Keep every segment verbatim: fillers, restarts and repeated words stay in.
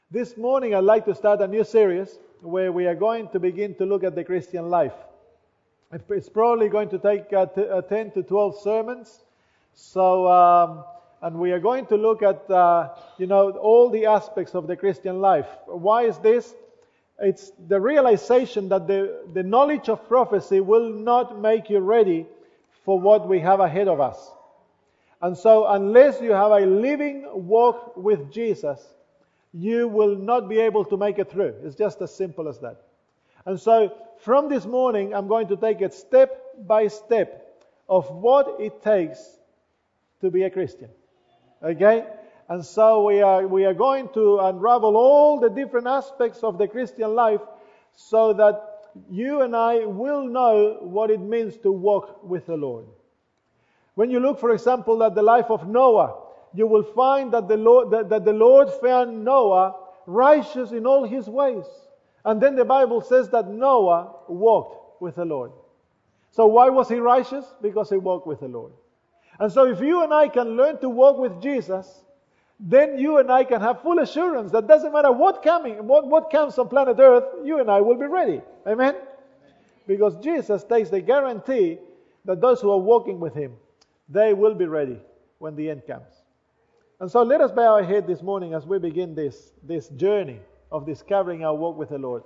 This morning I'd like to start a new series where we are going to begin to look at the Christian life. It's probably going to take uh, t- uh, ten to twelve sermons. So, um, and we are going to look at, uh, you know, all the aspects of the Christian life. Why is this? It's the realization that the, the knowledge of prophecy will not make you ready for what we have ahead of us. And so, unless you have a living walk with Jesus, you will not be able to make it through. It's just as simple as that. And so, from this morning, I'm going to take it step by step of what it takes to be a Christian. Okay? And so we are we are going to unravel all the different aspects of the Christian life so that you and I will know what it means to walk with the Lord. When you look, for example, at the life of Noah, you will find that the Lord that, that the Lord found Noah righteous in all his ways. And then the Bible says that Noah walked with the Lord. So why was he righteous? Because he walked with the Lord. And so if you and I can learn to walk with Jesus, then you and I can have full assurance that doesn't matter what coming, what, what comes on planet Earth, you and I will be ready. Amen? Because Jesus takes the guarantee that those who are walking with Him, they will be ready when the end comes. And so let us bow our head this morning as we begin this, this journey of discovering our walk with the Lord.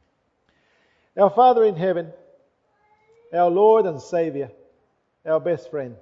Our Father in heaven, our Lord and Savior, our best friend,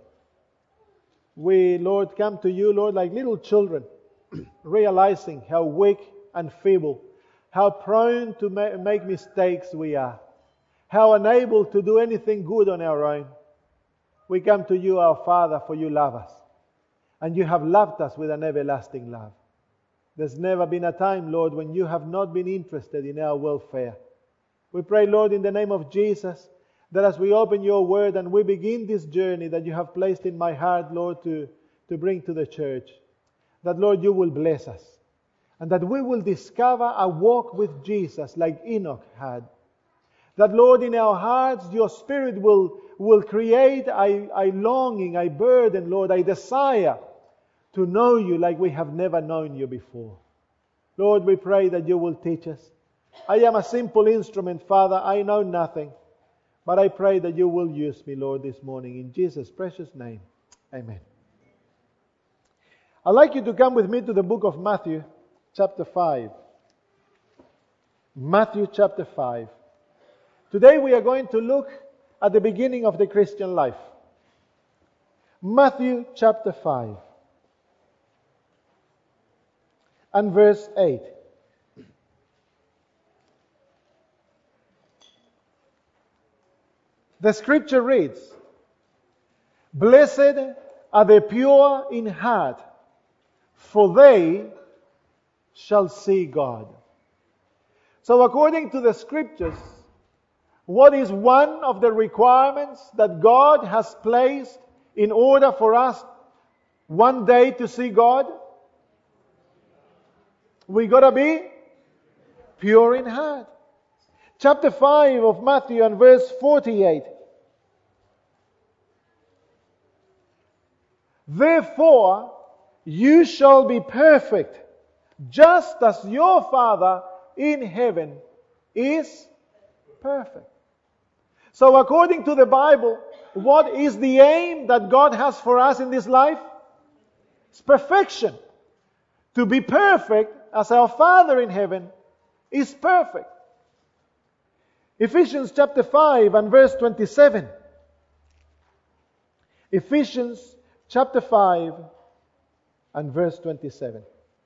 we, Lord, come to you, Lord, like little children, realizing how weak and feeble, how prone to ma- make mistakes we are, how unable to do anything good on our own. We come to you, our Father, for you love us. And you have loved us with an everlasting love. There's never been a time, Lord, when you have not been interested in our welfare. We pray, Lord, in the name of Jesus, that as we open your word and we begin this journey that you have placed in my heart, Lord, to, to bring to the church, that, Lord, you will bless us. And that we will discover a walk with Jesus like Enoch had. That, Lord, in our hearts, your Spirit will, will create a, a longing, a burden, Lord, a desire to know you like we have never known you before. Lord, we pray that you will teach us. I am a simple instrument, Father. I know nothing. But I pray that you will use me, Lord, this morning. In Jesus' precious name. Amen. I'd like you to come with me to the book of Matthew, chapter five. Matthew chapter five. Today we are going to look at the beginning of the Christian life. Matthew chapter five. And verse eight. The scripture reads, "Blessed are the pure in heart, for they shall see God." So according to the scriptures, what is one of the requirements that God has placed in order for us one day to see God? We got to be pure in heart. Chapter five of Matthew and verse forty-eight. "Therefore you shall be perfect, just as your Father in heaven is perfect." So according to the Bible, what is the aim that God has for us in this life? It's perfection. To be perfect as our Father in heaven is perfect. Ephesians chapter five and verse twenty-seven. Ephesians chapter five and verse twenty-seven.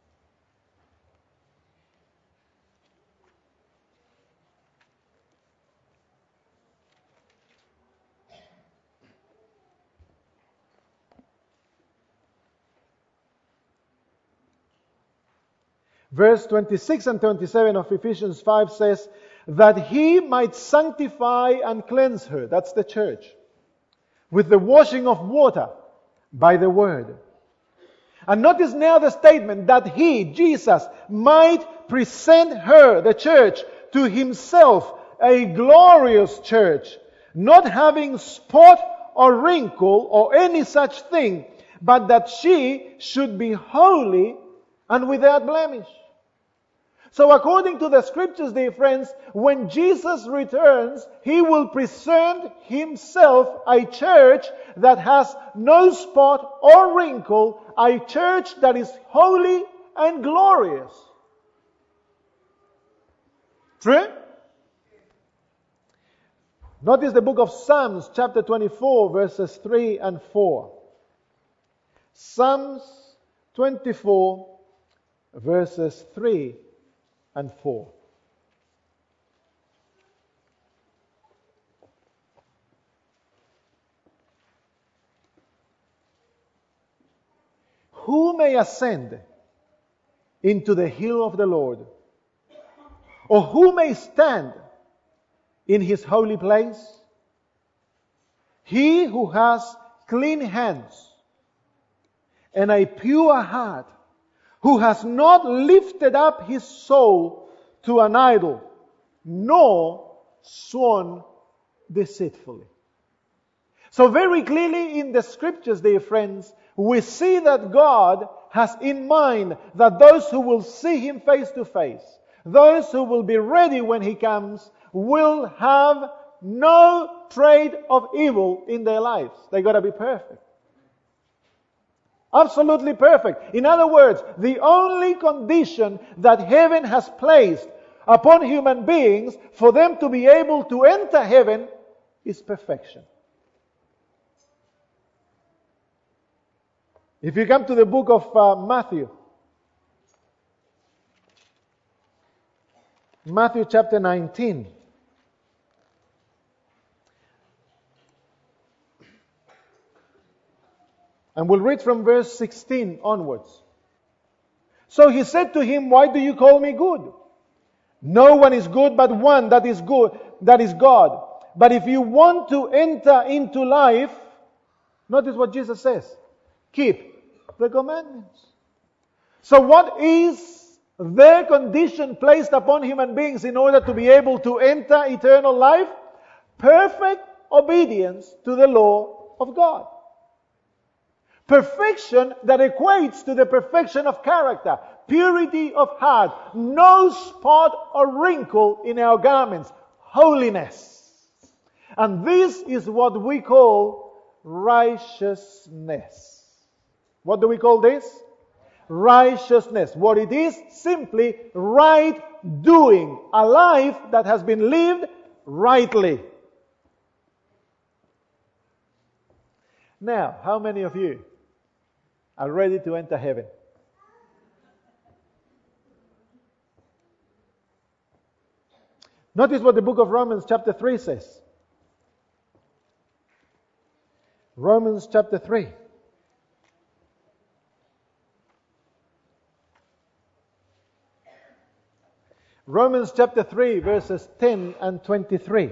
Verse twenty-six and twenty-seven of Ephesians five says, "That he might sanctify and cleanse her," that's the church, "with the washing of water by the word." And notice now the statement, that he, Jesus, might present her, the church, to himself, a glorious church, not having spot or wrinkle or any such thing, but that she should be holy and without blemish. So according to the scriptures, dear friends, when Jesus returns, He will present Himself a church that has no spot or wrinkle, a church that is holy and glorious. True? Notice the book of Psalms, chapter twenty-four, verses three and four. Psalms twenty-four, verses three and four. Who may ascend into the hill of the Lord? Or who may stand in His holy place? He who has clean hands and a pure heart, who has not lifted up his soul to an idol, nor sworn deceitfully. So very clearly in the scriptures, dear friends, we see that God has in mind that those who will see Him face to face, those who will be ready when He comes, will have no trait of evil in their lives. They got to be perfect. Absolutely perfect. In other words, the only condition that heaven has placed upon human beings for them to be able to enter heaven is perfection. If you come to the book of uh, Matthew, Matthew chapter nineteen. And we'll read from verse sixteen onwards. So He said to him, "Why do you call me good? No one is good but one, that is good, that is God. But if you want to enter into life," notice what Jesus says, "keep the commandments." So what is their condition placed upon human beings in order to be able to enter eternal life? Perfect obedience to the law of God. Perfection that equates to the perfection of character, purity of heart, no spot or wrinkle in our garments, holiness. And this is what we call righteousness. What do we call this? Righteousness. What it is? Simply right doing. A life that has been lived rightly. Now, how many of you are ready to enter heaven? Notice what the book of Romans chapter three says. Romans chapter three. Romans chapter three, verses ten and twenty-three.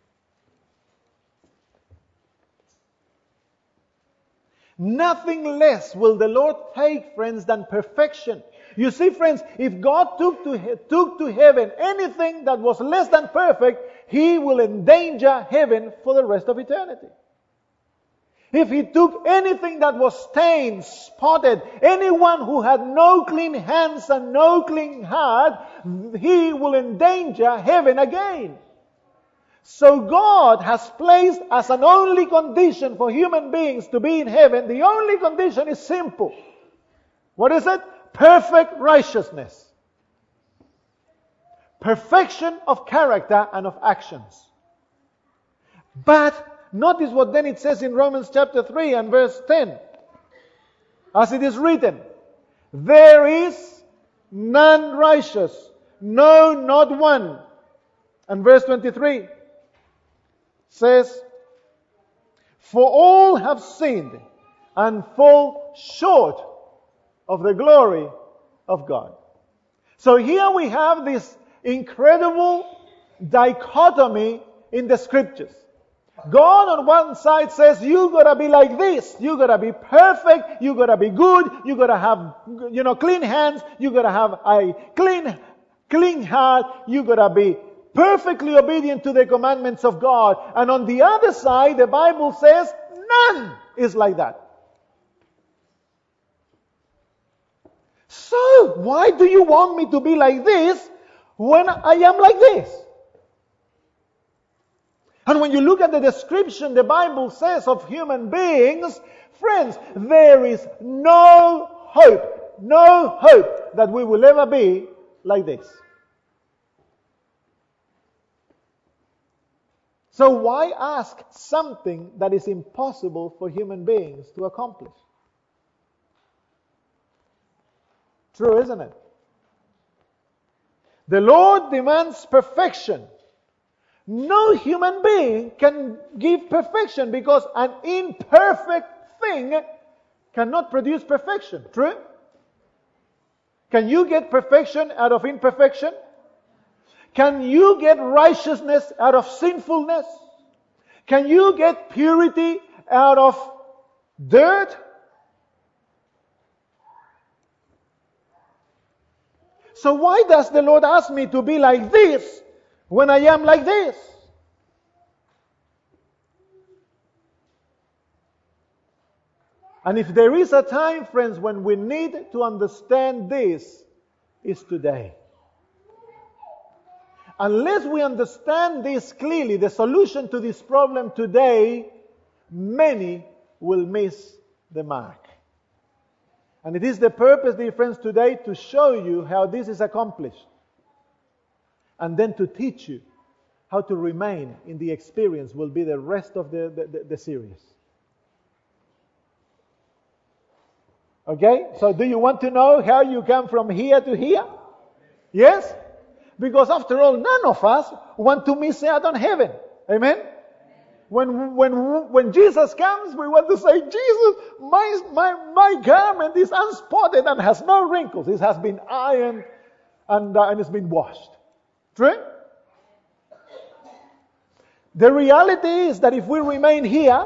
Nothing less will the Lord take, friends, than perfection. You see, friends, if God took to, took to heaven anything that was less than perfect, He will endanger heaven for the rest of eternity. If He took anything that was stained, spotted, anyone who had no clean hands and no clean heart, He will endanger heaven again. So God has placed as an only condition for human beings to be in heaven, the only condition is simple. What is it? Perfect righteousness. Perfection of character and of actions. But notice what then it says in Romans chapter three and verse ten. As it is written, "There is none righteous, no, not one." And verse twenty-three says, "For all have sinned and fall short of the glory of God." So here we have this incredible dichotomy in the scriptures. God on one side says, you gotta be like this, you gotta be perfect, you gotta be good, you gotta have, you know, clean hands, you gotta have a clean, clean heart, you gotta be perfectly obedient to the commandments of God. And on the other side, the Bible says, none is like that. So, why do you want me to be like this when I am like this? And when you look at the description the Bible says of human beings, friends, there is no hope, no hope that we will ever be like this. So why ask something that is impossible for human beings to accomplish? True, isn't it? The Lord demands perfection. No human being can give perfection because an imperfect thing cannot produce perfection. True? Can you get perfection out of imperfection? Can you get righteousness out of sinfulness? Can you get purity out of dirt? So why does the Lord ask me to be like this when I am like this? And if there is a time, friends, when we need to understand this, it's today. Unless we understand this clearly, the solution to this problem today, many will miss the mark. And it is the purpose, dear friends, today to show you how this is accomplished. And then to teach you how to remain in the experience will be the rest of the, the, the series. Okay? So do you want to know how you come from here to here? Yes? Because after all, none of us want to miss out on heaven. Amen? When, when, when Jesus comes, we want to say, Jesus, my, my, my garment is unspotted and has no wrinkles. It has been ironed and, uh, and it's been washed. True? The reality is that if we remain here,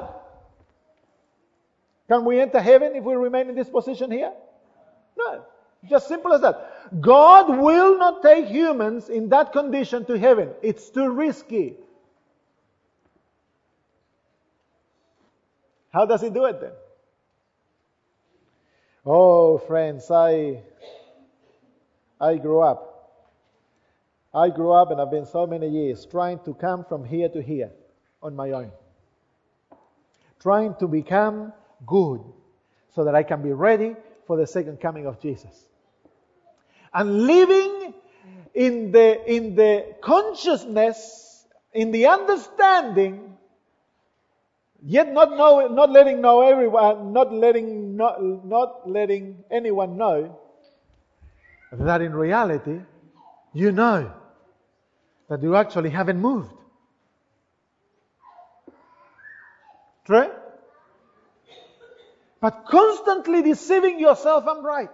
can we enter heaven if we remain in this position here? No. Just simple as that. God will not take humans in that condition to heaven. It's too risky. How does He do it then? Oh, friends, I I grew up. I grew up and I've been so many years trying to come from here to here on my own. Trying to become good so that I can be ready for the second coming of Jesus. And living in the in the consciousness, in the understanding, yet not know, not letting know everyone, not letting not, not letting anyone know that in reality, you know that you actually haven't moved. True? But constantly deceiving yourself, I'm right.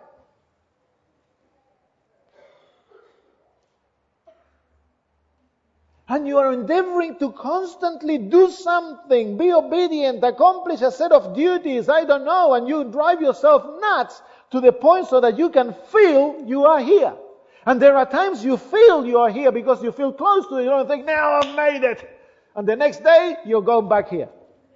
And you are endeavoring to constantly do something, be obedient, accomplish a set of duties, I don't know, and you drive yourself nuts to the point so that you can feel you are here. And there are times you feel you are here because you feel close to it. You don't think, now I've made it. And the next day, you'll go back here.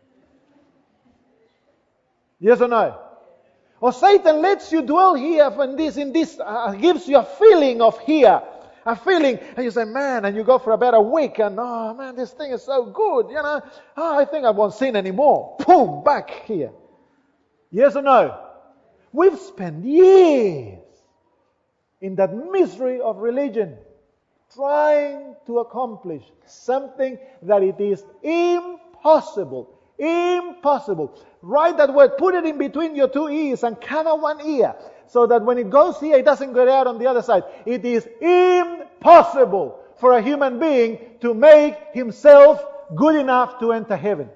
Yes or no? Or Satan lets you dwell here in this, in this uh, gives you a feeling of here. A feeling, and you say, man, and you go for about a week, and oh man, this thing is so good, you know. Oh, I think I won't sin anymore. Boom, back here. Yes or no? We've spent years in that misery of religion, trying to accomplish something that it is impossible. Impossible. Write that word, put it in between your two ears and cover one ear, so that when it goes here, it doesn't go out on the other side. It is impossible for a human being to make himself good enough to enter heaven.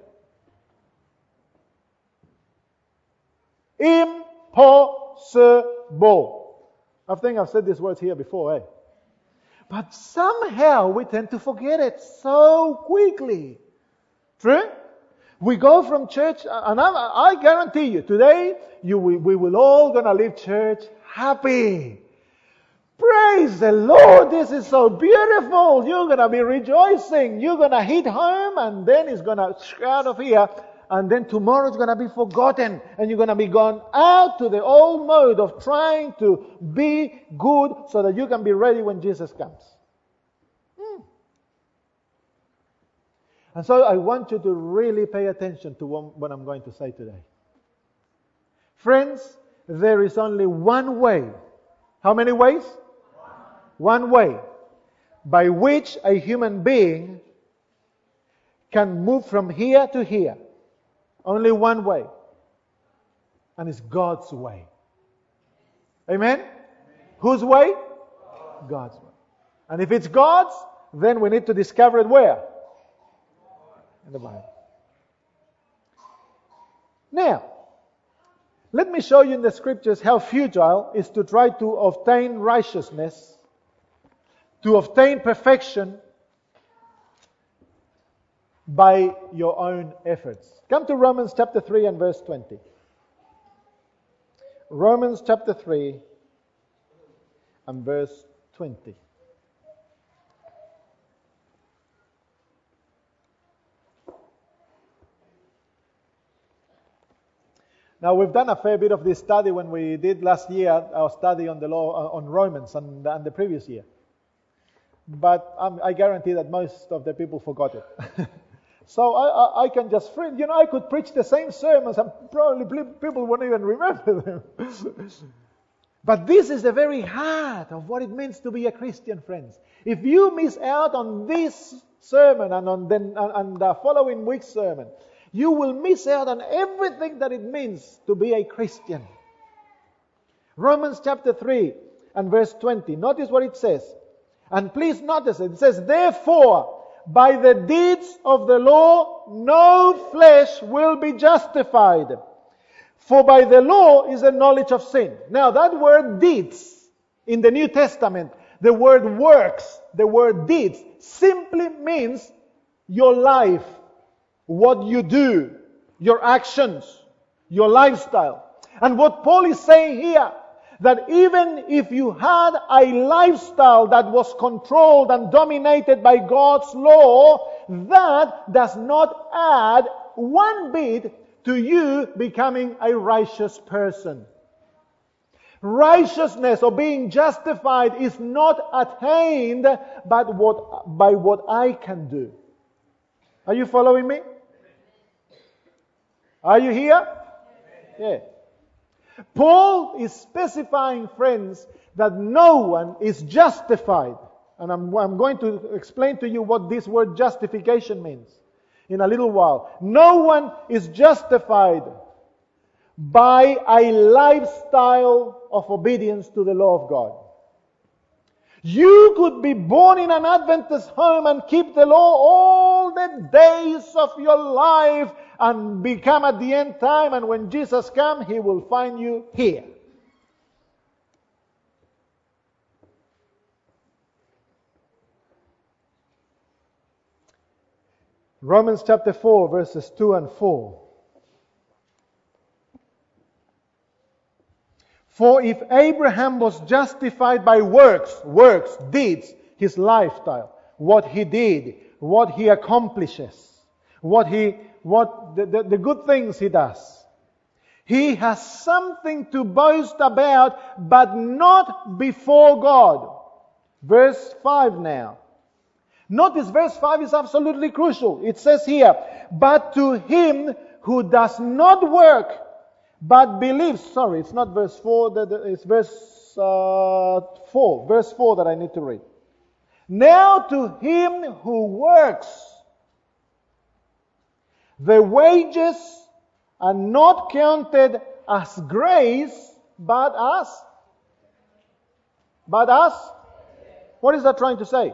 Impossible. I think I've said these words here before, eh? But somehow we tend to forget it so quickly. True? We go from church, and I, I guarantee you, today, you, we, we will all gonna leave church happy. Praise the Lord, this is so beautiful. You're gonna be rejoicing. You're gonna hit home, and then it's gonna out of here, and then tomorrow it's going to be forgotten, and you're going to be gone out to the old mode of trying to be good so that you can be ready when Jesus comes. Hmm. And so I want you to really pay attention to what I'm going to say today. Friends, there is only one way. How many ways? One, one way by which a human being can move from here to here. Only one way. And it's God's way. Amen? Amen. Whose way? God. God's way. And if it's God's, then we need to discover it where? In the Bible. Now, let me show you in the scriptures how futile it is to try to obtain righteousness, to obtain perfection by your own efforts. Come to Romans chapter three and verse twenty. Romans chapter three and verse twenty. Now, we've done a fair bit of this study when we did last year our study on the law on Romans and, and the previous year. But um, I guarantee that most of the people forgot it. So I, I, I can just, you know, I could preach the same sermons and probably people wouldn't even remember them. But this is the very heart of what it means to be a Christian, friends. If you miss out on this sermon and on the, and the following week's sermon, you will miss out on everything that it means to be a Christian. Romans chapter three and verse twenty. Notice what it says. And please notice it. It says, therefore, by the deeds of the law, no flesh will be justified. For by the law is the knowledge of sin. Now that word deeds in the New Testament, the word works, the word deeds, simply means your life, what you do, your actions, your lifestyle. And what Paul is saying here, that even if you had a lifestyle that was controlled and dominated by God's law, that does not add one bit to you becoming a righteous person. Righteousness or being justified is not attained by what, by what I can do. Are you following me? Are you here? Yeah. Paul is specifying, friends, that no one is justified. And I'm, I'm going to explain to you what this word justification means in a little while. No one is justified by a lifestyle of obedience to the law of God. You could be born in an Adventist home and keep the law all the days of your life and become at the end time, and when Jesus comes, He will find you here. Romans chapter four, verses two and four. For if Abraham was justified by works, works, deeds, his lifestyle, what he did, what he accomplishes, what he, what the, the, the good things he does, he has something to boast about, but not before God. Verse five now. Notice verse five is absolutely crucial. It says here, but to him who does not work, but believes. Sorry, it's not verse four, it's verse uh, four. Verse four that I need to read. Now to him who works, the wages are not counted as grace, but as, but as, what is that trying to say?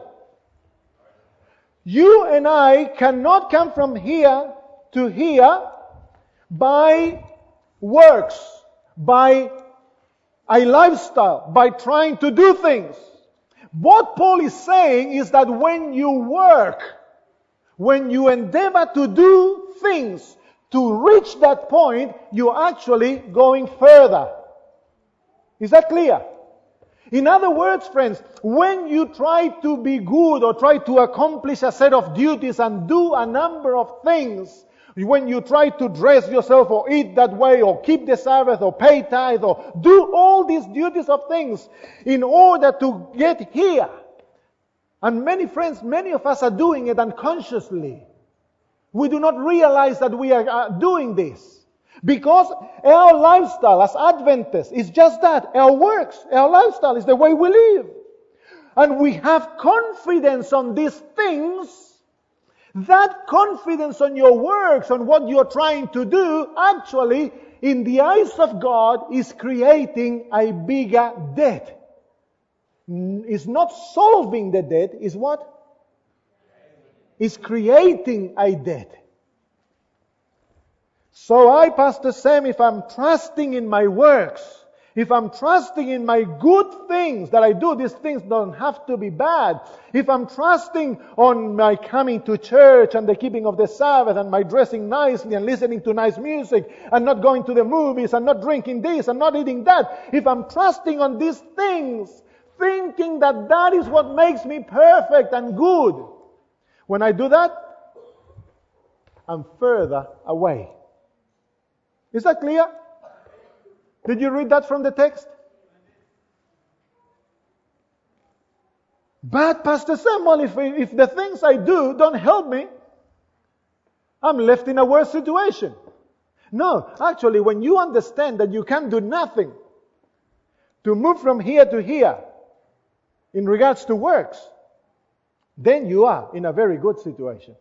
You and I cannot come from here to here by works, by a lifestyle, by trying to do things. What Paul is saying is that when you work, when you endeavor to do things to reach that point, you're actually going further. Is that clear? In other words, friends, when you try to be good or try to accomplish a set of duties and do a number of things When you try to dress yourself or eat that way or keep the Sabbath or pay tithe or do all these duties of things in order to get here. And many friends, many of us are doing it unconsciously. We do not realize that we are doing this. Because our lifestyle as Adventists is just that. Our works, our lifestyle is the way we live. And we have confidence on these things. That confidence on your works, on what you're trying to do, actually, in the eyes of God, is creating a bigger debt. It's not solving the debt, it's what? It's creating a debt. So I, Pastor Sam, if I'm trusting in my works, if I'm trusting in my good things that I do, these things don't have to be bad. If I'm trusting on my coming to church and the keeping of the Sabbath and my dressing nicely and listening to nice music and not going to the movies and not drinking this and not eating that, if I'm trusting on these things, thinking that that is what makes me perfect and good, when I do that, I'm further away. Is that clear? Did you read that from the text? But Pastor Samuel, if, if the things I do don't help me, I'm left in a worse situation. No, actually, when you understand that you can do nothing to move from here to here in regards to works, then you are in a very good situation.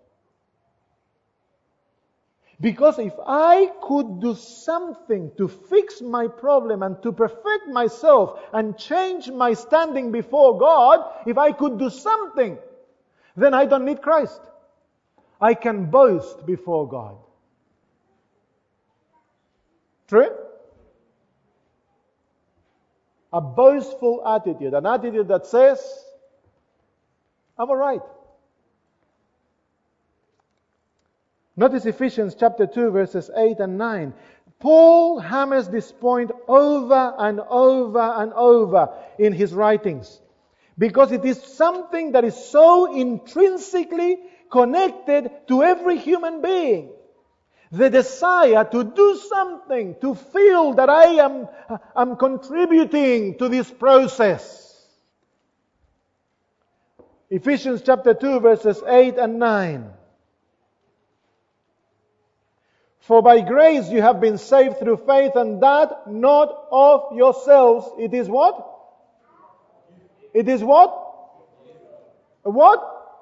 Because if I could do something to fix my problem and to perfect myself and change my standing before God, if I could do something, then I don't need Christ. I can boast before God. True? A boastful attitude, an attitude that says, I'm all right. Notice Ephesians chapter two, verses eight and nine. Paul hammers this point over and over and over in his writings, because it is something that is so intrinsically connected to every human being. The desire to do something, to feel that I am I'm contributing to this process. Ephesians chapter two, verses eight and nine. For by grace you have been saved through faith, and that not of yourselves. It is what? It is what? A what?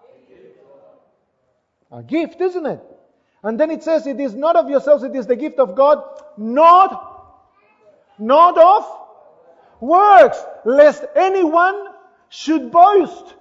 A gift, isn't it? And then it says, it is not of yourselves, it is the gift of God, not, not of works, lest anyone should boast.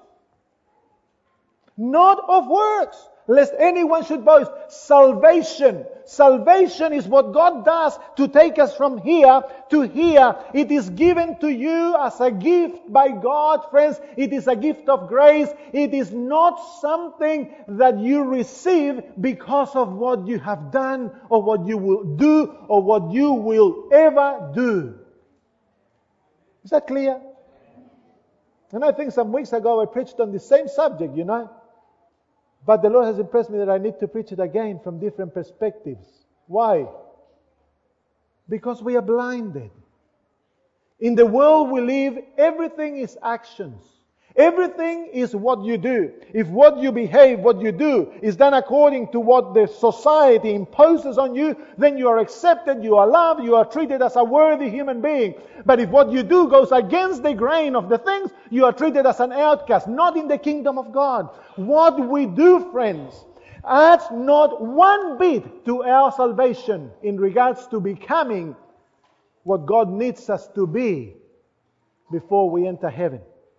Not of works, lest anyone should boast. Salvation. Salvation is what God does to take us from here to here. It is given to you as a gift by God, friends. It is a gift of grace. It is not something that you receive because of what you have done or what you will do or what you will ever do. Is that clear? And I think some weeks ago I preached on the same subject, you know. But the Lord has impressed me that I need to preach it again from different perspectives. Why? Because we are blinded. In the world we live, everything is actions. Everything is what you do. If what you behave, what you do, is done according to what the society imposes on you, then you are accepted, you are loved, you are treated as a worthy human being. But if what you do goes against the grain of the things, you are treated as an outcast, not in the kingdom of God. What we do, friends, adds not one bit to our salvation in regards to becoming what God needs us to be before we enter heaven.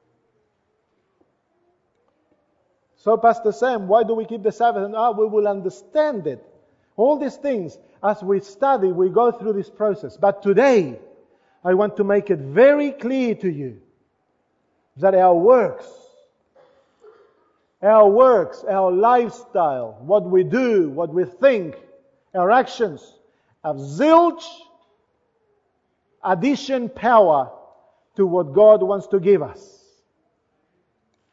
So, Pastor Sam, why do we keep the Sabbath? And ah, we will understand it. All these things, as we study, we go through this process. But today, I want to make it very clear to you that our works, our works, our lifestyle, what we do, what we think, our actions, have zilch addition power to what God wants to give us.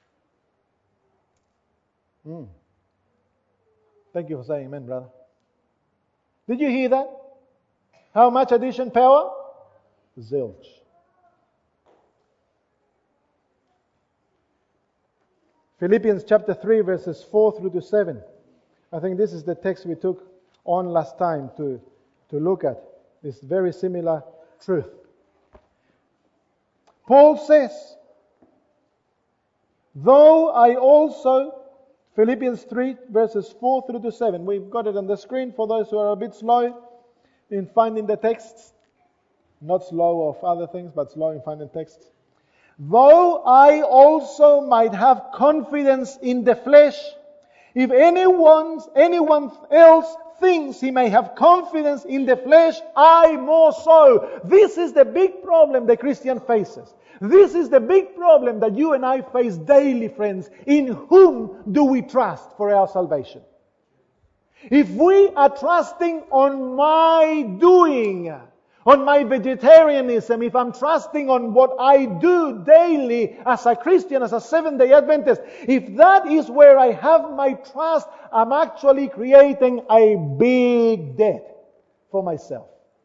Mm. Thank you for saying amen, brother. Did you hear that? How much addition power? Zilch. Philippians chapter three, verses four through to seven. I think this is the text we took on last time to, to look at. This very similar truth. Paul says, though I also, Philippians three, verses four through to seven. We've got it on the screen for those who are a bit slow in finding the texts. Not slow of other things, but slow in finding texts. Though I also might have confidence in the flesh, if anyone, anyone else thinks he may have confidence in the flesh, I more so. This is the big problem the Christian faces. This is the big problem that you and I face daily, friends. In whom do we trust for our salvation? If we are trusting on my doing, on my vegetarianism, if I'm trusting on what I do daily as a Christian, as a Seventh-day Adventist, if that is where I have my trust, I'm actually creating a big debt for myself.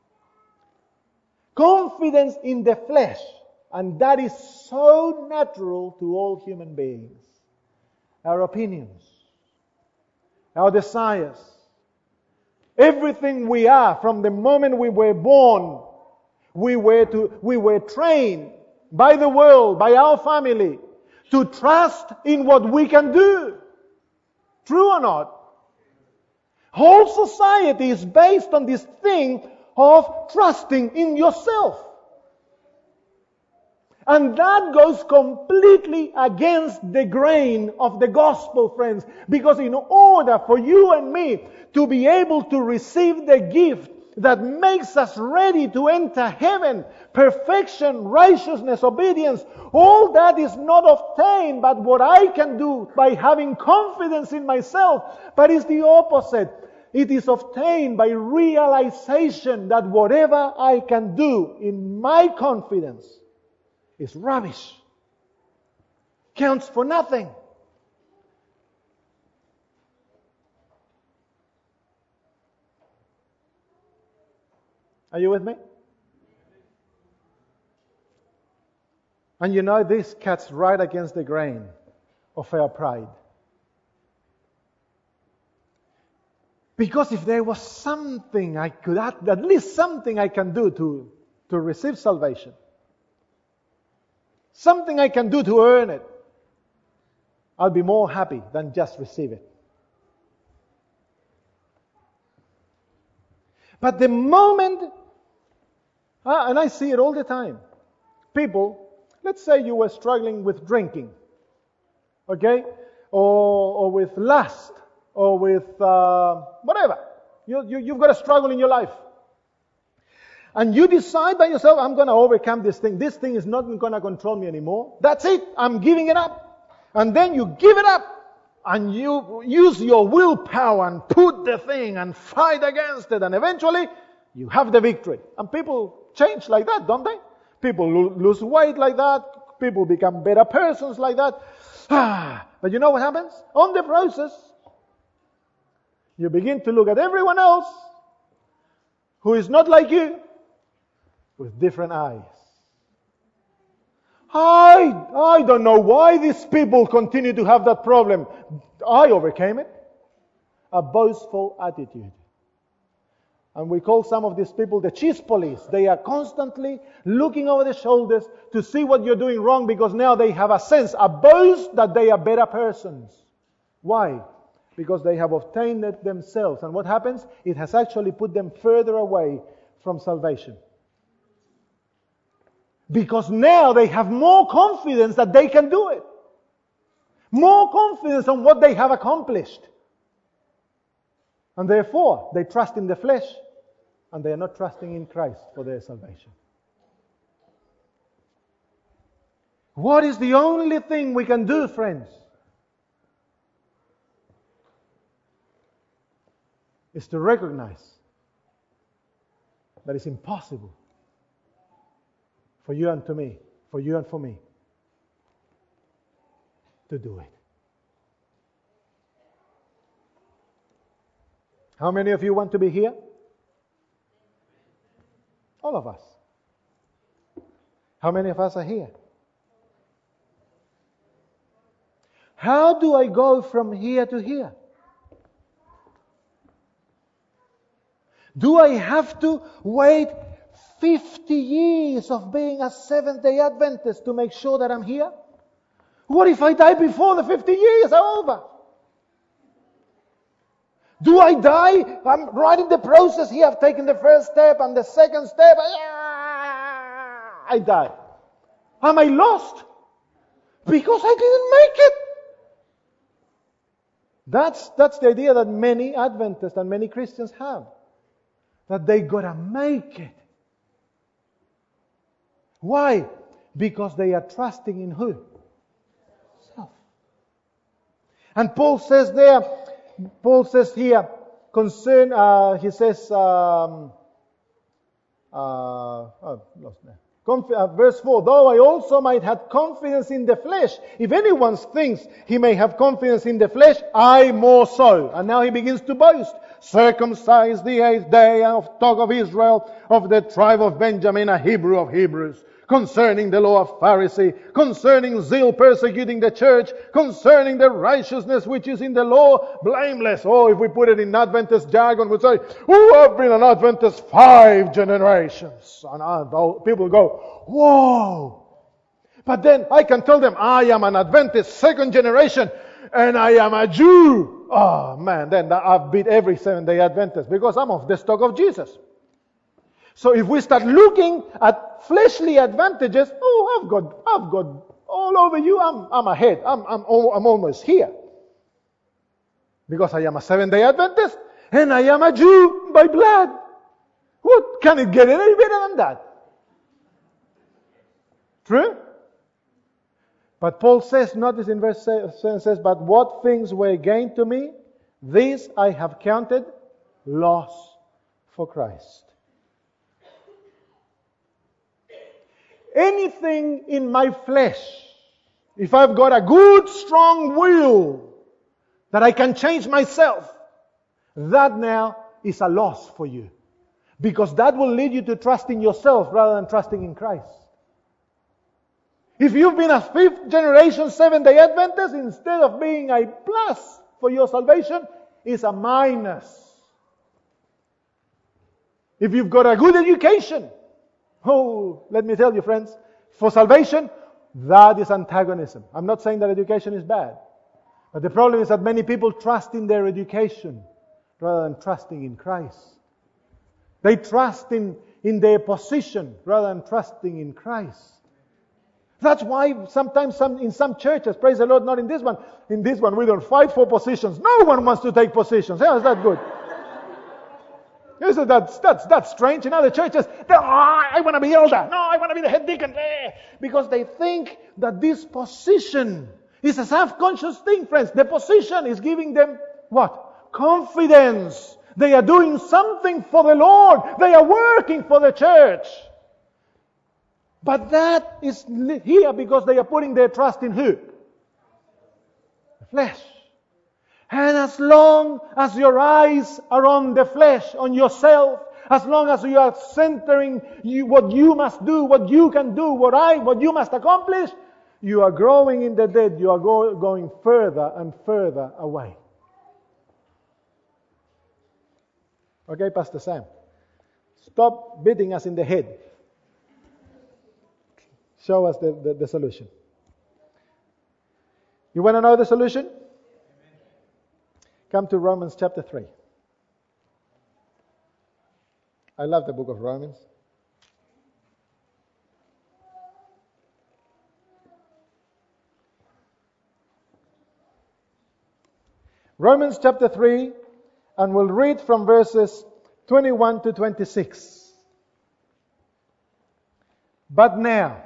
Confidence in the flesh, and that is so natural to all human beings. Our opinions, our desires, everything we are, from the moment we were born, we were to we were trained by the world, by our family, to trust in what we can do. True or not? Whole society is based on this thing of trusting in yourself. And that goes completely against the grain of the gospel, friends. Because in order for you and me to be able to receive the gift that makes us ready to enter heaven, perfection, righteousness, obedience, all that is not obtained by what I can do by having confidence in myself, but is the opposite. It is obtained by realization that whatever I can do in my confidence is rubbish. Counts for nothing. Are you with me? And you know, this cuts right against the grain of our pride. Because if there was something I could, add, at least something I can do to, to receive salvation, something I can do to earn it, I'll be more happy than just receive it. But the moment, ah, and I see it all the time, people, let's say you were struggling with drinking, okay, or, or with lust, or with uh, whatever. You, you, you've got a struggle in your life. And you decide by yourself, I'm going to overcome this thing. This thing is not going to control me anymore. That's it. I'm giving it up. And then you give it up. And you use your willpower and put the thing and fight against it. And eventually, you have the victory. And people change like that, don't they? People lo- lose weight like that. People become better persons like that. Ah, but you know what happens? On the process, you begin to look at everyone else who is not like you with different eyes. I, I don't know why these people continue to have that problem. I overcame it. A boastful attitude. And we call some of these people the cheese police. They are constantly looking over their shoulders to see what you're doing wrong, because now they have a sense, a boast that they are better persons. Why? Because they have obtained it themselves. And what happens? It has actually put them further away from salvation. Because now they have more confidence that they can do it. More confidence on what they have accomplished. And therefore, they trust in the flesh, and they are not trusting in Christ for their salvation. What is the only thing we can do, friends? Is to recognize that it's impossible for you and to me, for you and for me, to do it. How many of you want to be here All of us. How many of us are here? How do I go from here to here? Do I have to wait fifty years of being a Seventh-day Adventist to make sure that I'm here? What if I die before the fifty years are over? Do I die? I'm right in the process here. I've taken the first step and the second step. I die. Am I lost? Because I didn't make it. That's, that's the idea that many Adventists and many Christians have. That they gotta make it. Why? Because they are trusting in who? Self. And Paul says there, Paul says here, concern, uh, he says, um, uh, oh, lost there. Conf- uh, verse four, though I also might have confidence in the flesh. If anyone thinks he may have confidence in the flesh, I more so. And now he begins to boast. Circumcised the eighth day of stock of Israel, of the tribe of Benjamin, a Hebrew of Hebrews. Concerning the law of Pharisee, concerning zeal persecuting the church, concerning the righteousness which is in the law, blameless. Oh, if we put it in Adventist jargon, we'd say, oh, I've been an Adventist five generations. And people go, whoa. But then I can tell them, I am an Adventist second generation, and I am a Jew. Oh man, then I've beat every Seventh-day Adventist because I'm of the stock of Jesus. So if we start looking at fleshly advantages, oh, I've got, I've got all over you. I'm, I'm ahead. I'm, I'm, I'm almost here. Because I am a Seventh-day Adventist and I am a Jew by blood. What can it get any better than that? True? But Paul says, notice in verse seven says, but what things were gained to me, these I have counted loss for Christ. Anything in my flesh, if I've got a good, strong will that I can change myself, that now is a loss for you. Because that will lead you to trust in yourself rather than trusting in Christ. If you've been a fifth generation Seventh-day Adventist, instead of being a plus for your salvation, it's a minus. If you've got a good education, oh, let me tell you, friends, for salvation, that is antagonism. I'm not saying that education is bad. But the problem is that many people trust in their education rather than trusting in Christ. They trust in, in their position rather than trusting in Christ. That's why sometimes some, in some churches, praise the Lord, not in this one, in this one we don't fight for positions. No one wants to take positions. How is that good? Isn't that, that's, that's strange. In other churches, oh, I want to be elder. No, I want to be the head deacon. Eh. Because they think that this position is a self-conscious thing, friends. The position is giving them what? Confidence. They are doing something for the Lord. They are working for the church. But that is here because they are putting their trust in who? The flesh. And as long as your eyes are on the flesh, on yourself, as long as you are centering you, what you must do, what you can do, what I, what you must accomplish, you are growing in the dead. You are go, going further and further away. Okay, Pastor Sam. Stop beating us in the head. Show us the, the, the solution. You want to know the solution? Come to Romans chapter three. I love the book of Romans. Romans chapter three, and we'll read from verses twenty-one to twenty-six. But now,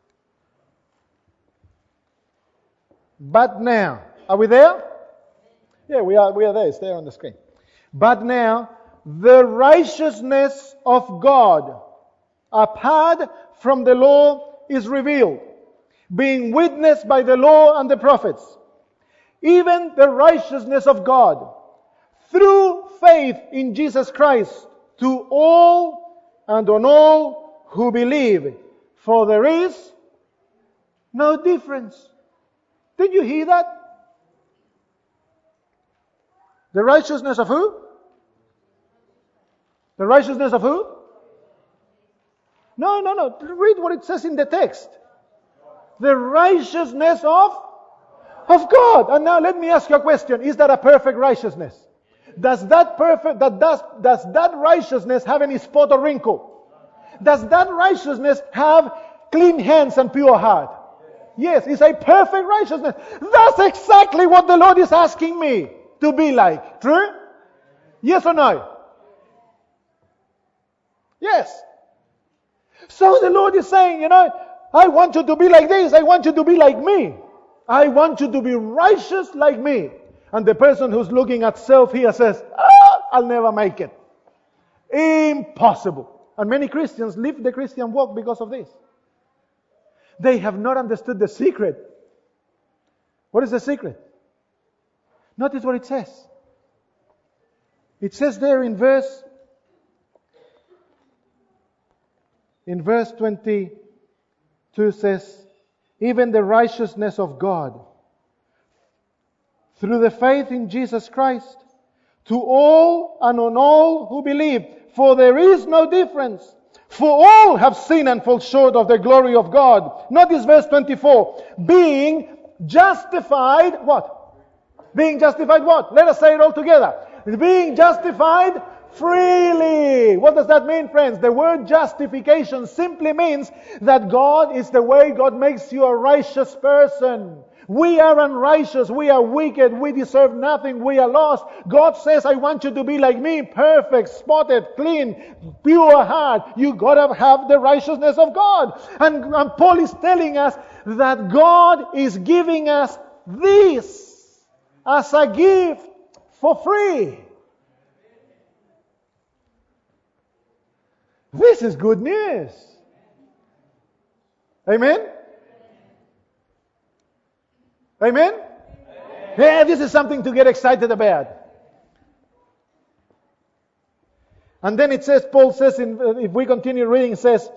but now, are we there? Yeah, we are, we are there. It's there on the screen. But now, the righteousness of God, apart from the law, is revealed, being witnessed by the law and the prophets. Even the righteousness of God, through faith in Jesus Christ, to all and on all who believe, for there is no difference. Did you hear that? The righteousness of who? The righteousness of who? No, no, no. Read what it says in the text. The righteousness of, of God. And now let me ask you a question. Is that a perfect righteousness? Does that perfect that does does that righteousness have any spot or wrinkle? Does that righteousness have clean hands and pure heart? Yes, it's a perfect righteousness. That's exactly what the Lord is asking me to be like. True? Yes or no? Yes. So the Lord is saying, you know, I want you to be like this. I want you to be like me. I want you to be righteous like me. And the person who's looking at self here says, ah, I'll never make it. Impossible. And many Christians leave the Christian walk because of this. They have not understood the secret. What is the secret? Notice what it says. It says there in verse in verse twenty-two says, even the righteousness of God through the faith in Jesus Christ to all and on all who believe, for there is no difference. For all have sinned and fall short of the glory of God. Notice verse twenty-four. Being justified, what? Being justified what? Let us say it all together. Being justified freely. What does that mean, friends? The word justification simply means that God is the way God makes you a righteous person. We are unrighteous. We are wicked. We deserve nothing. We are lost. God says, I want you to be like me, perfect, spotted, clean, pure heart. You gotta have the righteousness of God. And, and Paul is telling us that God is giving us this as a gift for free. This is good news. Amen? Amen? Amen? Yeah, this is something to get excited about. And then it says, Paul says, in, if we continue reading, it says,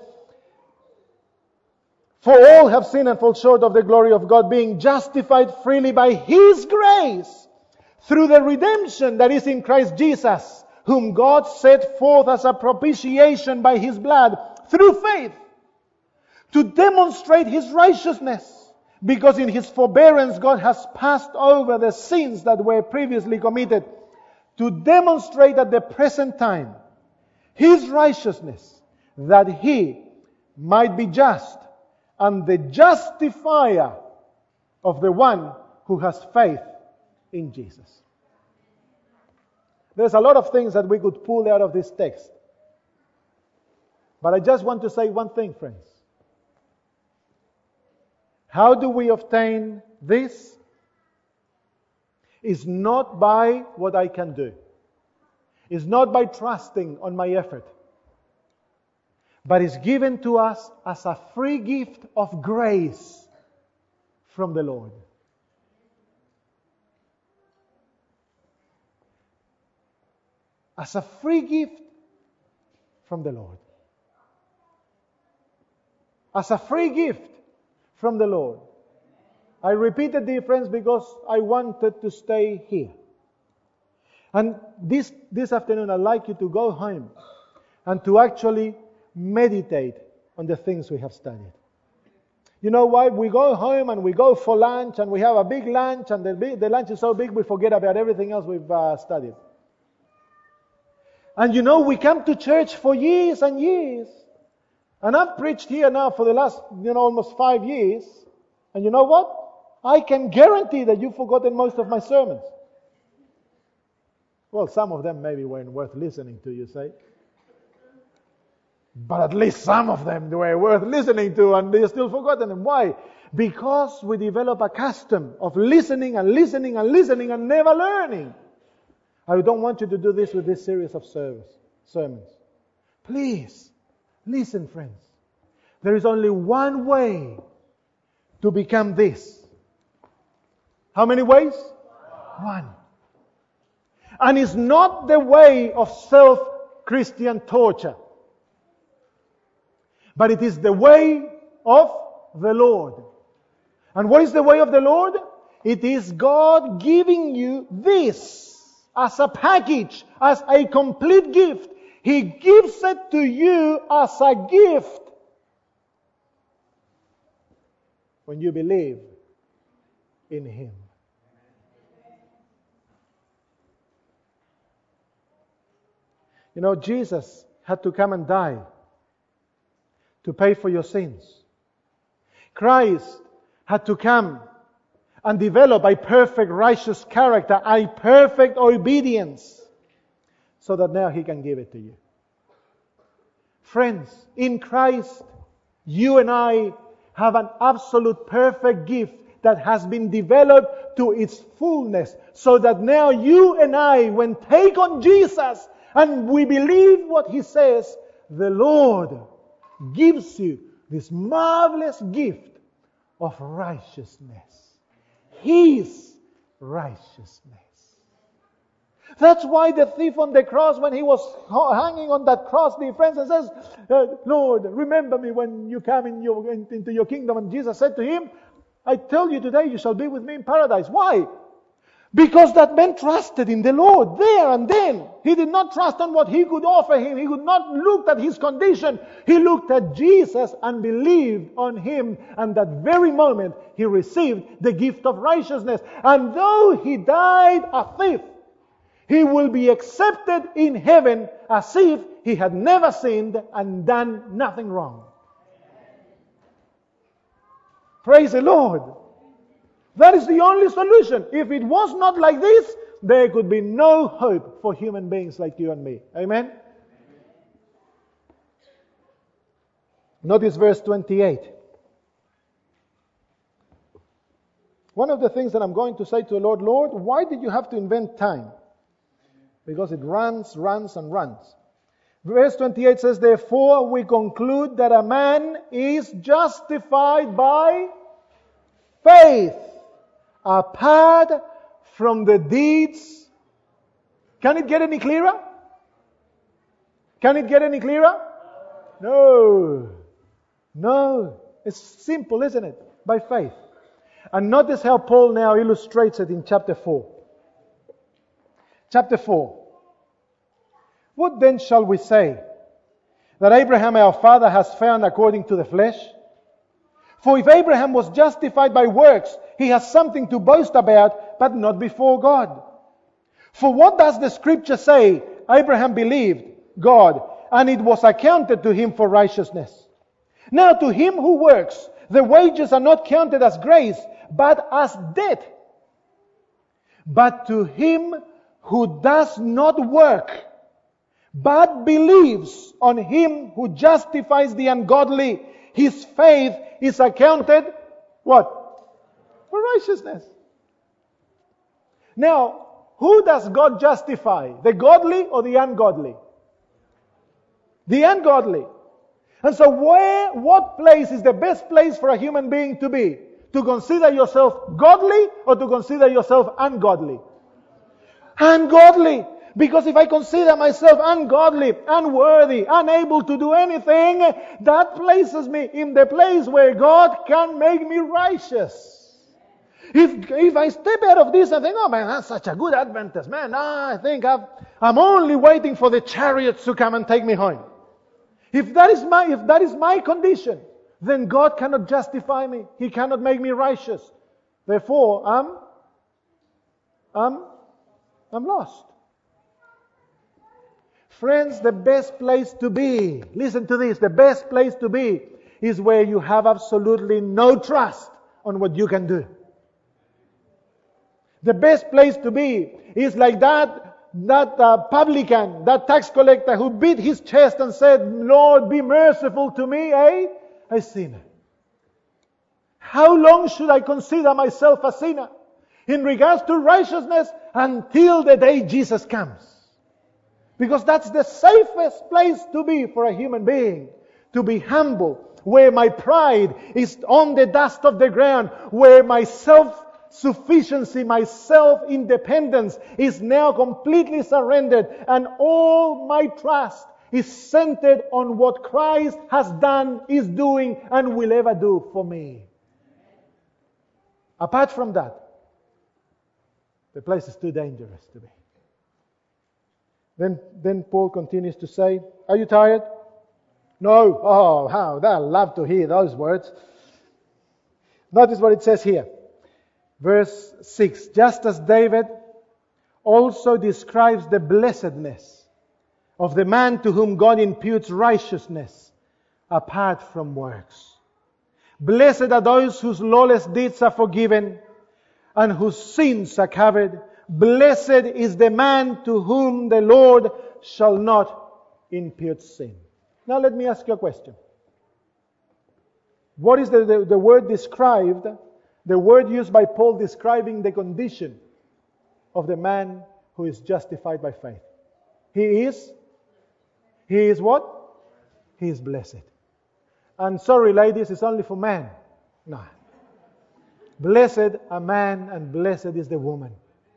for all have sinned and fall short of the glory of God, being justified freely by His grace through the redemption that is in Christ Jesus, whom God set forth as a propitiation by His blood through faith to demonstrate His righteousness. Because in His forbearance God has passed over the sins that were previously committed to demonstrate at the present time His righteousness, that He might be just and the justifier of the one who has faith in Jesus. There's a lot of things that we could pull out of this text. But I just want to say one thing, friends. How do we obtain this? It's not by what I can do. It's not by trusting on my effort. But it's given to us as a free gift of grace from the Lord. As a free gift from the Lord. As a free gift from the Lord. I repeated the difference because I wanted to stay here. And this, this afternoon I'd like you to go home and to actually meditate on the things we have studied. You know why? We go home and we go for lunch and we have a big lunch, and the, the lunch is so big we forget about everything else we've uh, studied. And you know, we come to church for years and years. And I've preached here now for the last, you know, almost five years. And you know what? I can guarantee that you've forgotten most of my sermons. Well, some of them maybe weren't worth listening to, you say. But at least some of them were worth listening to, and they're still forgotten. And why? Because we develop a custom of listening and listening and listening and never learning. I don't want you to do this with this series of service, sermons. Please, listen, friends. There is only one way to become this. How many ways? One. And it's not the way of self-Christian torture. But it is the way of the Lord. And what is the way of the Lord? It is God giving you this as a package, as a complete gift. He gives it to you as a gift when you believe in Him. You know, Jesus had to come and die to pay for your sins. Christ had to come and develop a perfect righteous character, a perfect obedience, so that now He can give it to you. Friends, in Christ, you and I have an absolute perfect gift that has been developed to its fullness, so that now you and I, when take on Jesus and we believe what He says, the Lord gives you this marvelous gift of righteousness. His righteousness. That's why the thief on the cross, when he was hanging on that cross, dear friends, and says, uh, Lord, remember me when you come in your, in, into your kingdom. And Jesus said to him, I tell you today, you shall be with me in paradise. Why? Because that man trusted in the Lord there and then. He did not trust on what He could offer him. He could not look at his condition. He looked at Jesus and believed on Him. And that very moment, he received the gift of righteousness. And though he died a thief, he will be accepted in heaven as if he had never sinned and done nothing wrong. Praise the Lord. That is the only solution. If it was not like this, there could be no hope for human beings like you and me. Amen? Notice verse twenty-eight. One of the things that I'm going to say to the Lord, Lord, why did you have to invent time? Because it runs, runs, and runs. Verse twenty-eight says, therefore we conclude that a man is justified by faith, apart from the deeds. Can it get any clearer? Can it get any clearer? No. No. It's simple, isn't it? By faith. And notice how Paul now illustrates it in chapter four. Chapter four. What then shall we say? That Abraham our father has found according to the flesh? For if Abraham was justified by works, he has something to boast about, but not before God. For what does the Scripture say? Abraham believed God, and it was accounted to him for righteousness. Now to him who works, the wages are not counted as grace, but as debt. But to him who does not work, but believes on Him who justifies the ungodly, his faith is accounted, what? For righteousness. Now, who does God justify? The godly or the ungodly? The ungodly. And so where, what place is the best place for a human being to be? To consider yourself godly or to consider yourself ungodly? Ungodly. Because if I consider myself ungodly, unworthy, unable to do anything, that places me in the place where God can make me righteous. If if I step out of this and think, oh man, that's such a good Adventist, man, I think I've, I'm only waiting for the chariots to come and take me home. If that is my if that is my condition, then God cannot justify me. He cannot make me righteous. Therefore, I'm I'm I'm lost. Friends, the best place to be, listen to this, the best place to be is where you have absolutely no trust on what you can do. The best place to be is like that, that uh, publican, that tax collector who beat his chest and said, Lord, be merciful to me, eh? A sinner. How long should I consider myself a sinner in regards to righteousness until the day Jesus comes? Because that's the safest place to be for a human being. To be humble, where my pride is on the dust of the ground, where my self-sufficiency, my self-independence is now completely surrendered, and all my trust is centered on what Christ has done, is doing, and will ever do for me. Apart from that, the place is too dangerous to be. Then, then Paul continues to say, are you tired? No. Oh, how I love to hear those words. Notice what it says here. Verse six. Just as David also describes the blessedness of the man to whom God imputes righteousness apart from works. Blessed are those whose lawless deeds are forgiven and whose sins are covered. Blessed is the man to whom the Lord shall not impute sin. Now let me ask you a question. What is the, the, the word described, the word used by Paul describing the condition of the man who is justified by faith? He is, he is what? He is blessed. And sorry ladies, it's only for men. No. Blessed a man and blessed is the woman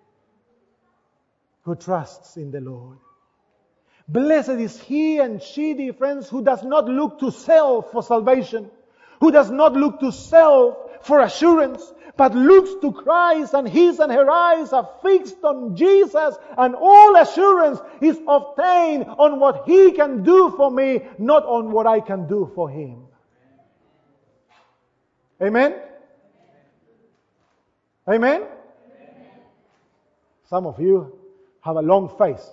who trusts in the Lord. Blessed is he and she, dear friends, who does not look to self for salvation, who does not look to self for assurance, but looks to Christ, and his and her eyes are fixed on Jesus, and all assurance is obtained on what he can do for me, not on what I can do for him. Amen? Amen? Some of you have a long face.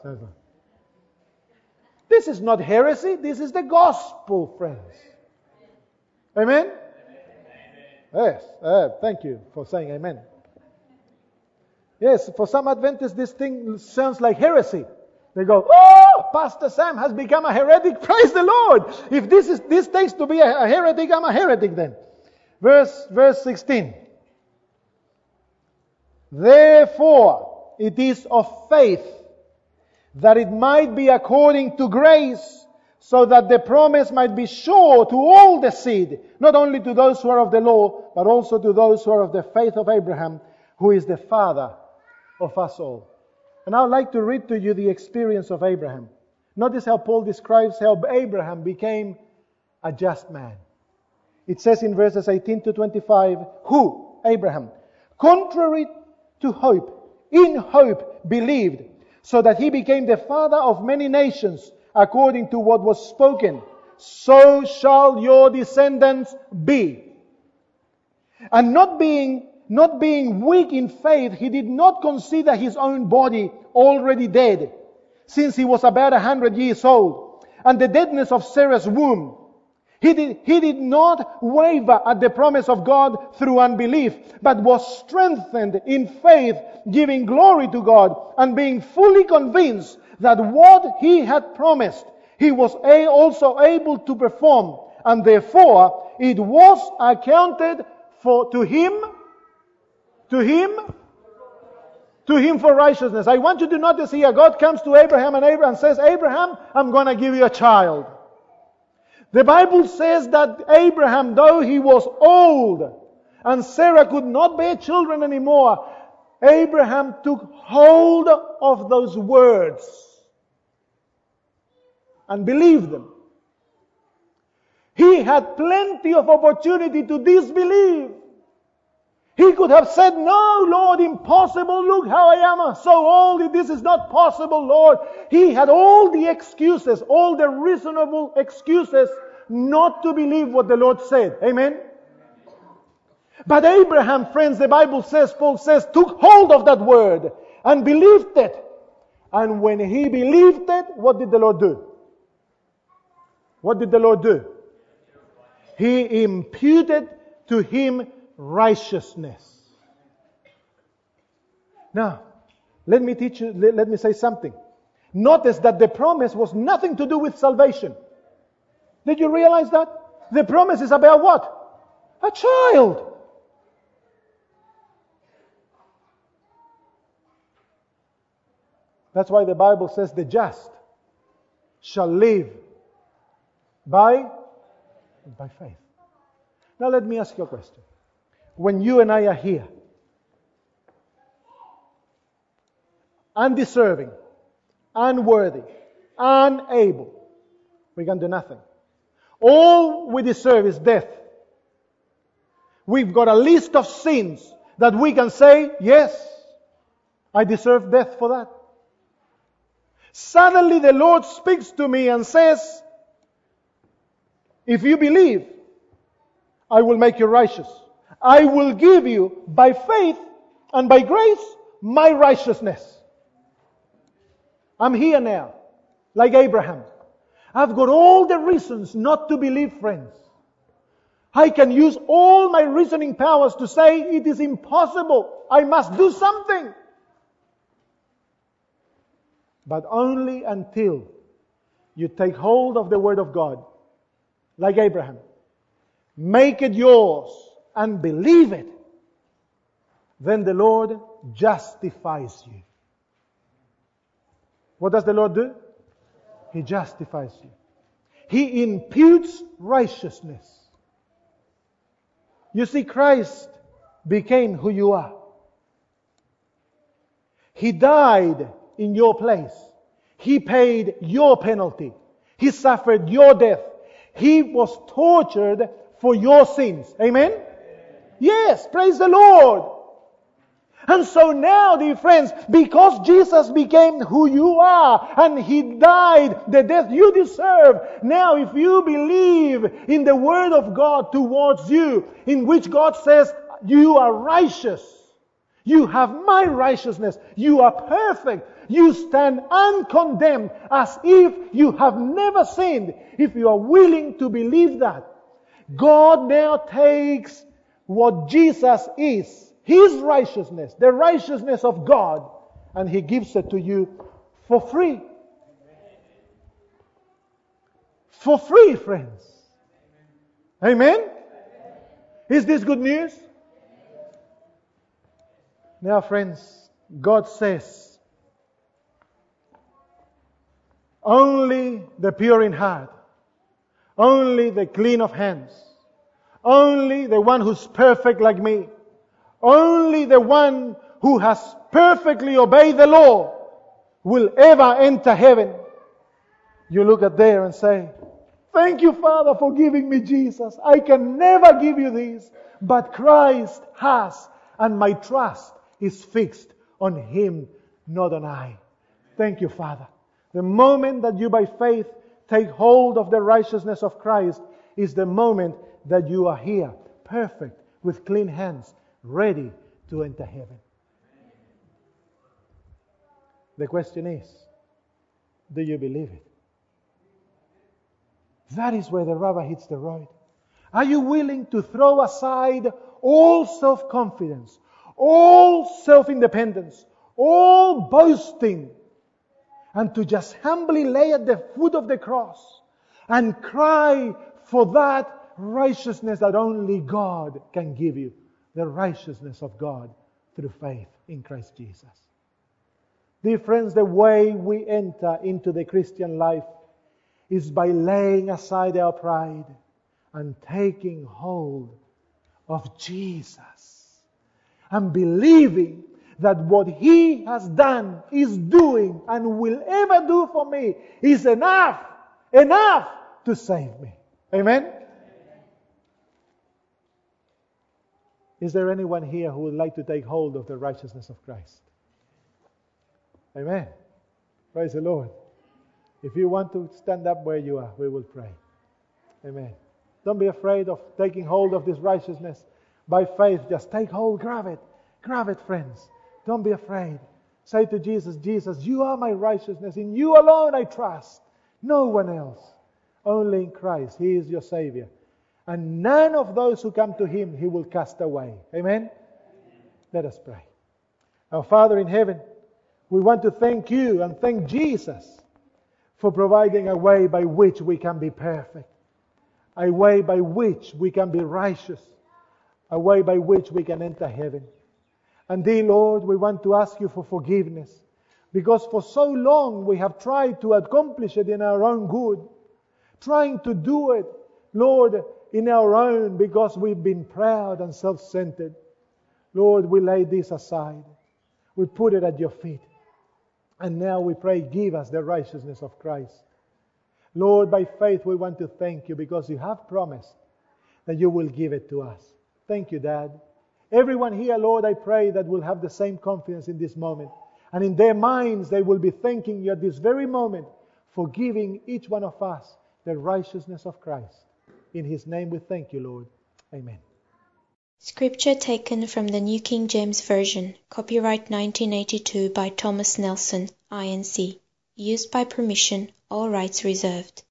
This is not heresy. This is the gospel, friends. Amen? Yes. Uh, thank you for saying amen. Yes, for some Adventists, this thing sounds like heresy. They go, oh, Pastor Sam has become a heretic. Praise the Lord. If this is this takes to be a, a heretic, I'm a heretic then. Verse, verse sixteen. Therefore, it is of faith, that it might be according to grace, so that the promise might be sure to all the seed, not only to those who are of the law, but also to those who are of the faith of Abraham, who is the father of us all. And I would like to read to you the experience of Abraham. Notice how Paul describes how Abraham became a just man. It says in verses eighteen to twenty-five, who, Abraham, contrary to hope, in hope believed, so that he became the father of many nations, according to what was spoken, so shall your descendants be. And not being not being weak in faith, he did not consider his own body already dead, since he was about a hundred years old, and the deadness of Sarah's womb. He did, he did not waver at the promise of God through unbelief, but was strengthened in faith, giving glory to God, and being fully convinced that what he had promised, he was a- also able to perform, and therefore it was accounted for to him, to him, to him for righteousness. I want you to notice here, God comes to Abraham and Abraham says, Abraham, I'm going to give you a child. The Bible says that Abraham, though he was old and Sarah could not bear children anymore, Abraham took hold of those words and believed them. He had plenty of opportunity to disbelieve. He could have said, no, Lord, impossible. Look how I am so old. This is not possible, Lord. He had all the excuses, all the reasonable excuses not to believe what the Lord said. Amen? But Abraham, friends, the Bible says, Paul says, took hold of that word and believed it. And when he believed it, what did the Lord do? What did the Lord do? He imputed to him righteousness. Now, let me teach you, let, let me say something. Notice that the promise was nothing to do with salvation. Did you realize that? The promise is about what? A child. That's why the Bible says the just shall live by, by faith. Now let me ask you a question. When you and I are here, undeserving, unworthy, unable, We can do nothing. All we deserve is death. We've got a list of sins that we can say, yes, I deserve death for that. Suddenly the Lord speaks to me and says, if you believe, I will make you righteous. I will give you by faith and by grace my righteousness. I'm here now, like Abraham. I've got all the reasons not to believe, friends. I can use all my reasoning powers to say it is impossible. I must do something. But only until you take hold of the Word of God, like Abraham, make it yours and believe it, then the Lord justifies you. What does the Lord do? He justifies you. He imputes righteousness. You see, Christ became who you are. He died in your place. He paid your penalty. He suffered your death. He was tortured for your sins. Amen? Yes, praise the Lord. And so now, dear friends, because Jesus became who you are and He died the death you deserve, now if you believe in the Word of God towards you, in which God says, you are righteous, you have my righteousness, you are perfect, you stand uncondemned as if you have never sinned. If you are willing to believe that, God now takes what Jesus is, His righteousness, the righteousness of God, and He gives it to you for free. For free, friends. Amen? Is this good news? Now, friends, God says, only the pure in heart, only the clean of hands, only the one who's perfect like me, only the one who has perfectly obeyed the law will ever enter heaven. You look at there and say, thank you, Father, for giving me Jesus. I can never give you this, but Christ has, and my trust is fixed on Him, not on I. Thank you, Father. The moment that you by faith take hold of the righteousness of Christ is the moment that you are here, perfect, with clean hands, ready to enter heaven. The question is, do you believe it? That is where the rubber hits the road. Are you willing to throw aside all self-confidence, all self-independence, all boasting, and to just humbly lay at the foot of the cross and cry for that righteousness that only God can give you? The righteousness of God through faith in Christ Jesus. Dear friends, the way we enter into the Christian life is by laying aside our pride and taking hold of Jesus and believing that what He has done, is doing, and will ever do for me is enough, enough to save me. Amen? Is there anyone here who would like to take hold of the righteousness of Christ? Amen. Praise the Lord. If you want to stand up where you are, we will pray. Amen. Don't be afraid of taking hold of this righteousness. By faith, just take hold, grab it. Grab it, friends. Don't be afraid. Say to Jesus, Jesus, you are my righteousness. In you alone I trust. No one else. Only in Christ. He is your Savior. And none of those who come to Him, He will cast away. Amen? Let us pray. Our Father in heaven, we want to thank You and thank Jesus for providing a way by which we can be perfect. A way by which we can be righteous. A way by which we can enter heaven. And dear Lord, we want to ask You for forgiveness. Because for so long we have tried to accomplish it in our own good. Trying to do it, Lord, in our own, because we've been proud and self-centered. Lord, we lay this aside. We put it at Your feet. And now we pray, give us the righteousness of Christ. Lord, by faith we want to thank you because you have promised that you will give it to us. Thank you, Dad. Everyone here, Lord, I pray that will have the same confidence in this moment. And in their minds, they will be thanking you at this very moment for giving each one of us the righteousness of Christ. In His name we thank you, Lord. Amen. Scripture taken from the New King James Version, copyright nineteen eighty-two by Thomas Nelson, I N C. Used by permission, all rights reserved.